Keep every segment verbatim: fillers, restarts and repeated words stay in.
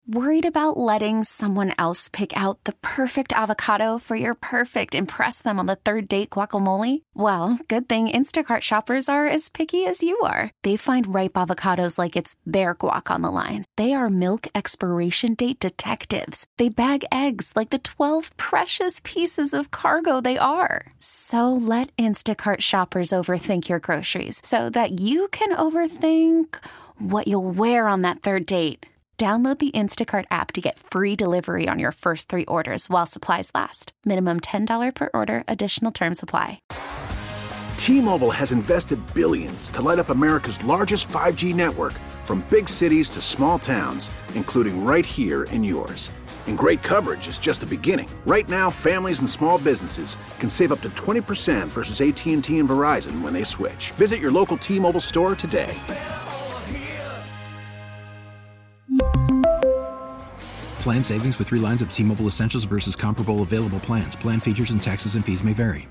Worried about letting someone else pick out the perfect avocado for your perfect impress them on the third date guacamole? Well, good thing Instacart shoppers are as picky as you are. They find ripe avocados like it's their guac on the line. They are milk expiration date detectives. They bag eggs like the twelve precious pieces of cargo they are. So let Instacart shoppers overthink your groceries so that you can overthink what you'll wear on that third date. Download the Instacart app to get free delivery on your first three orders while supplies last. Minimum ten dollars per order. Additional terms apply. T-Mobile has invested billions to light up America's largest five G network, from big cities to small towns, including right here in yours. And great coverage is just the beginning. Right now, families and small businesses can save up to twenty percent versus A T and T and Verizon when they switch. Visit your local T-Mobile store today. Plan savings with three lines of T-Mobile Essentials versus comparable available plans. Plan features and taxes and fees may vary.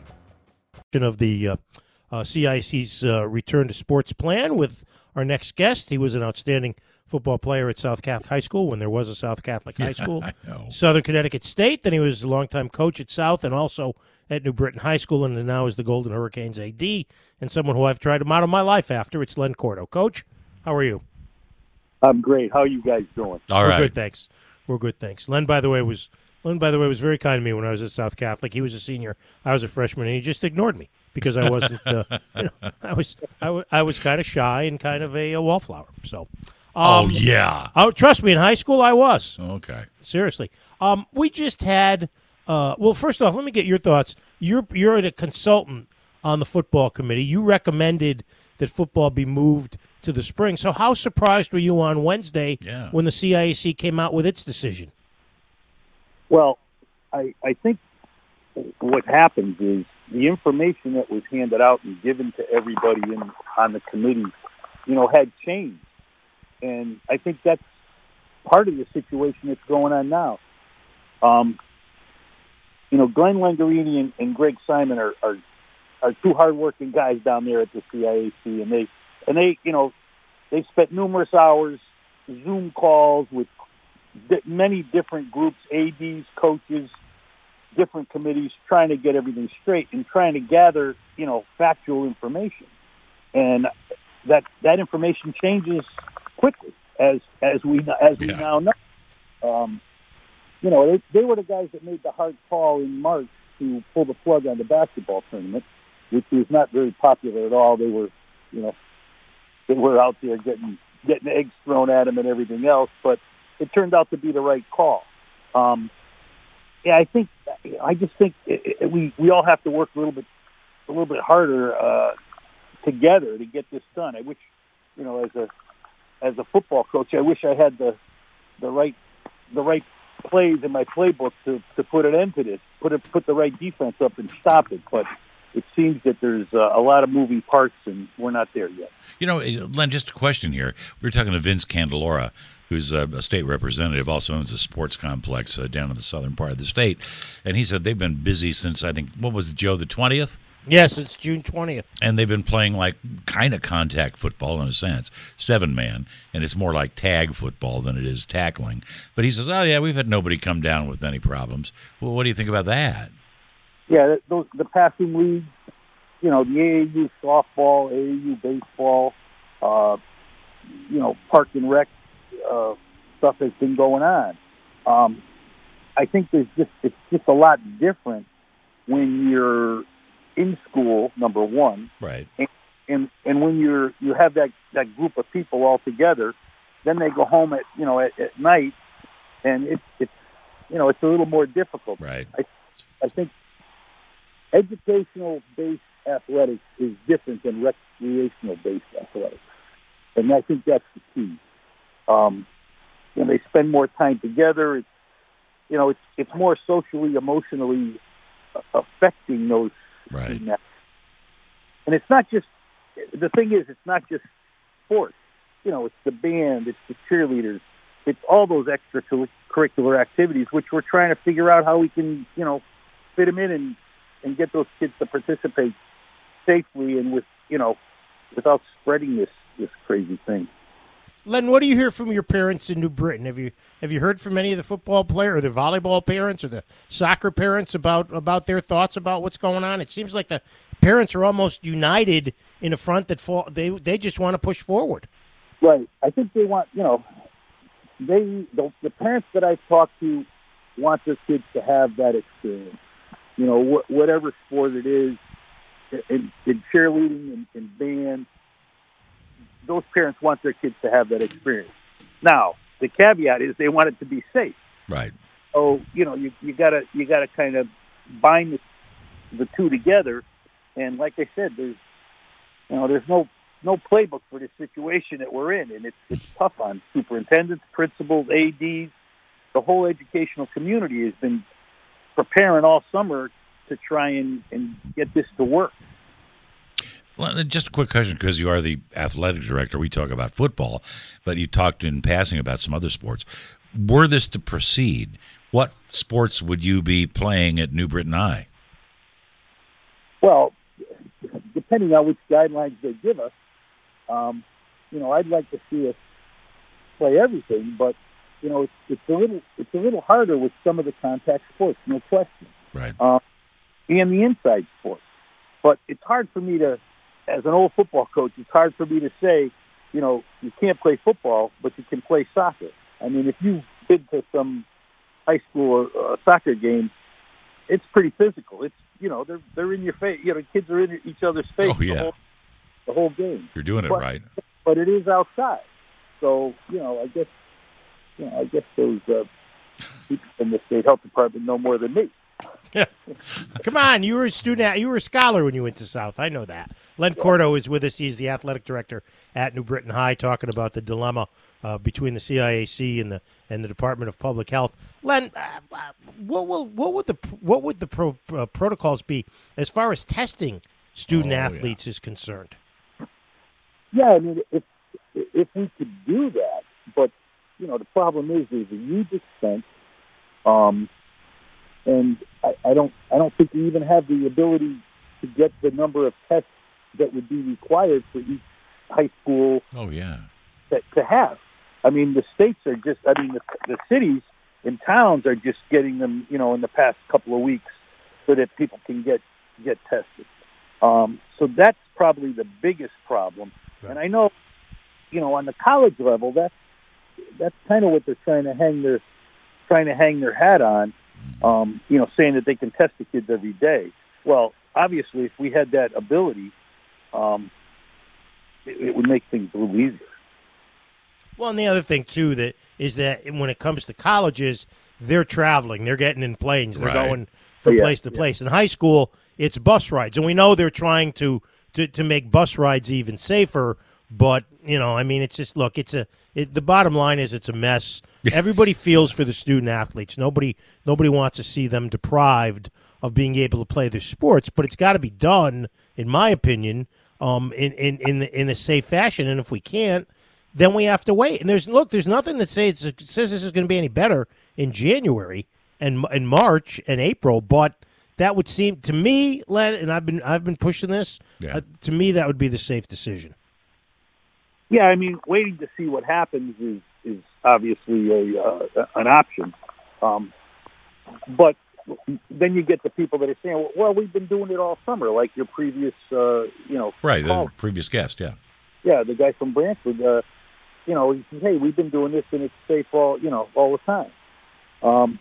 Of the uh, uh, C I C's uh, return to sports plan with our next guest. He was an outstanding football player at South Catholic High School when there was a South Catholic High School. I know. Southern Connecticut State. Then he was a longtime coach at South and also at New Britain High School, and now is the Golden Hurricanes A D and someone who I've tried to model my life after. It's Len Cordo. Coach, how are you? I'm great. How are you guys doing? All We're right. good, thanks. We're good, thanks. Len, by the way, was Len, by the way, was very kind to me when I was at South Catholic. He was a senior, I was a freshman, and he just ignored me because I wasn't. Uh, you know, I was, I, w- I was kind of shy and kind of a, a wallflower. So, um, oh yeah. Oh, trust me, in high school I was. Okay. Seriously. Um, we just had. Uh, well, first off, let me get your thoughts. You're you're a consultant on the football committee. You recommended that football be moved to the spring. So how surprised were you on Wednesday Yeah. when the C I A C came out with its decision? Well, I, I think what happens is the information that was handed out and given to everybody in, on the committee, you know, had changed. And I think that's part of the situation that's going on now. Um, you know, Glenn Lengarini and, and Greg Simon are, are are two hardworking guys down there at the C I A C, and they and they you know they spent numerous hours Zoom calls with di- many different groups, A Ds, coaches, different committees, trying to get everything straight and trying to gather you know factual information, and that that information changes quickly as as we as we Yeah. now know. Um, you know, they, they were the guys that made the hard call in March to pull the plug on the basketball tournament, which was not very popular at all. They were, you know, they were out there getting getting eggs thrown at them and everything else, but it turned out to be the right call. Um, yeah, I think I just think it, it, we we all have to work a little bit a little bit harder uh, together to get this done. I wish, you know, as a as a football coach, I wish I had the the right the right plays in my playbook to, to put an end to this, put it, put the right defense up and stop it. But it seems that there's uh, a lot of moving parts, and we're not there yet. You know, Len, just a question here. We were talking to Vince Candelora, who's a, a state representative, also owns a sports complex uh, down in the southern part of the state. And he said they've been busy since, I think, what was it, Joe, the twentieth? Yes, it's June twentieth. And they've been playing like kind of contact football in a sense, seven man, and it's more like tag football than it is tackling. But he says, oh, yeah, we've had nobody come down with any problems. Well, what do you think about that? Yeah, those, the passing leagues, you know, the A A U softball, A A U baseball, uh, you know, park and rec uh, stuff has been going on. Um, I think there's just it's just a lot different when you're in school, number one, Right. and and, and when you're you have that, that group of people all together, then they go home at you know at, at night, and it's it's you know it's a little more difficult. Right. I I think educational based athletics is different than recreational based athletics, and I think that's the key. Um, when they spend more time together, it's you know it's it's more socially, emotionally affecting those. Right. And it's not just, the thing is, it's not just sports. You know, it's the band, it's the cheerleaders, it's all those extracurricular activities, which we're trying to figure out how we can, you know, fit them in and, and get those kids to participate safely and with, you know, without spreading this, this crazy thing. Len, what do you hear from your parents in New Britain? Have you have you heard from any of the football player or the volleyball parents or the soccer parents about about their thoughts about what's going on? It seems like the parents are almost united in a front that fall, they they just want to push forward. Right. I think they want, you know, they the, the parents that I've talked to want their kids to have that experience. You know, wh- whatever sport it is, in, in cheerleading and in, in band, those parents want their kids to have that experience. Now, the caveat is they want it to be safe. Right. So, you know, you you gotta you gotta kind of bind the, the two together. And like I said, there's you know there's no no playbook for this situation that we're in, and it's it's tough on superintendents, principals, A Ds. The whole educational community has been preparing all summer to try and, and get this to work. Well, just a quick question, because you are the athletic director. We talk about football, but you talked in passing about some other sports. Were this to proceed, what sports would you be playing at New Britain High? Well, depending on which guidelines they give us, um, you know, I'd like to see us play everything, but you know, it's, it's a little it's a little harder with some of the contact sports, no question. Right. Um, and the inside sports, but it's hard for me to, as an old football coach, it's hard for me to say, you know, you can't play football, but you can play soccer. I mean, if you've been to some high school uh, soccer game, it's pretty physical. It's you know they're they're in your face. You know, kids are in each other's face. Oh, yeah. the, whole, the whole game. You're doing it but, right. But it is outside, so you know I guess you know I guess those uh, people in the state health department know more than me. Come on, you were a student, you were a scholar when you went to South. I know that. Len Cordo is with us. He's the athletic director at New Britain High, talking about the dilemma uh, between the C I A C and the and the Department of Public Health. Len, uh, what will what would the what would the pro, uh, protocols be as far as testing student Oh, athletes is concerned? Yeah, I mean, if if we could do that, but you know, the problem is there's a huge expense. Um. And I, I don't, I don't think we even have the ability to get the number of tests that would be required for each high school. Oh yeah. To, to have. I mean, the states are just. I mean, the, the cities and towns are just getting them. You know, in the past couple of weeks, so that people can get get tested. Um, so that's probably the biggest problem. Right. And I know, you know, on the college level, that's that's kind of what they're trying to hang their trying to hang their hat on. Um, you know, saying that they can test the kids every day. Well, obviously, if we had that ability, um, it, it would make things a little easier. Well, and the other thing, too, that is that when it comes to colleges, they're traveling. They're getting in planes. They're Right. going from Yeah, place to yeah. place. In high school, it's bus rides. And we know they're trying to, to, to make bus rides even safer. But, you know, I mean, it's just, look, it's a it, the bottom line is it's a mess. Everybody feels for the student athletes. Nobody nobody wants to see them deprived of being able to play their sports, but it's got to be done, in my opinion, um, in in in, in a safe fashion. And if we can't, then we have to wait. And there's look, there's nothing that say it's, says this is going to be any better in January and in March and April. But that would seem to me, Len, and I've been I've been pushing this. Yeah. Uh, to me, that would be the safe decision. Yeah, I mean, waiting to see what happens is is obviously a uh, an option. Um, but then you get the people that are saying, well, well, we've been doing it all summer, like your previous, uh, you know, Right. The call. previous guest. Yeah. Yeah, the guy from Brantford, uh, you know, he says, hey, we've been doing this and it's safe all, you know, all the time. Um,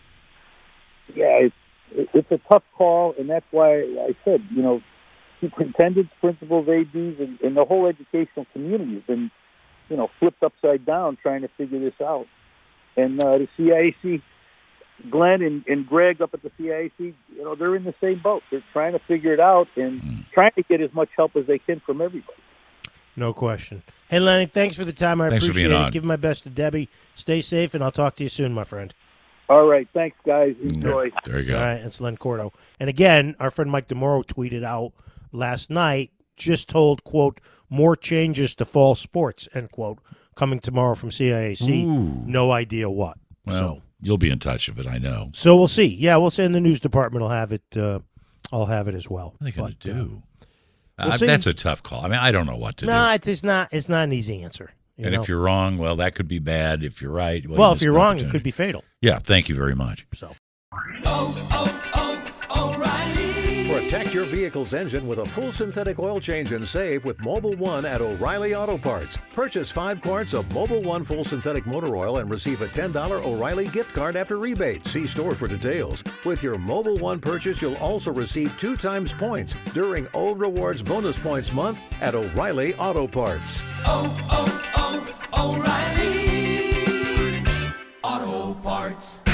yeah, it's, it's a tough call, and that's why I said, you know, superintendents, principals, A Ds, and, and the whole educational community has been, you know, flipped upside down trying to figure this out. And uh, the C I A C, Glenn and, and Greg up at the C I A C, you know, they're in the same boat. They're trying to figure it out and Mm. trying to get as much help as they can from everybody. No question. Hey, Lenny, thanks for the time. I Thanks for appreciate being it. on. Give my best to Debbie. Stay safe, and I'll talk to you soon, my friend. All right. Thanks, guys. Enjoy. There you go. All right, it's Len Cordo. And again, our friend Mike DeMoro tweeted out last night, just told, quote, more changes to fall sports, end quote, coming tomorrow from C I A C. Ooh. No idea what. Well, so, you'll be in touch with it, I know. so we'll see. Yeah, we'll say in the news department will have it. Uh, I'll have it as well. What are they going to But, uh, do? we'll Uh, see. that's a tough call. I mean, I don't know what to No, do. it's it's not. It's not an easy answer. You and know? if you're wrong, well, that could be bad. If you're right, well, well, you if missed you're an wrong, it opportunity. could be fatal. Yeah, thank you very much. So. Oh, oh, oh, O'Reilly. Protect your vehicle's engine with a full synthetic oil change and save with Mobil One at O'Reilly Auto Parts. Purchase five quarts of Mobil One full synthetic motor oil and receive a ten dollars O'Reilly gift card after rebate. See store for details. With your Mobil One purchase, you'll also receive two times points during O Rewards Bonus Points Month at O'Reilly Auto Parts. Oh, oh, oh, O'Reilly Auto Parts.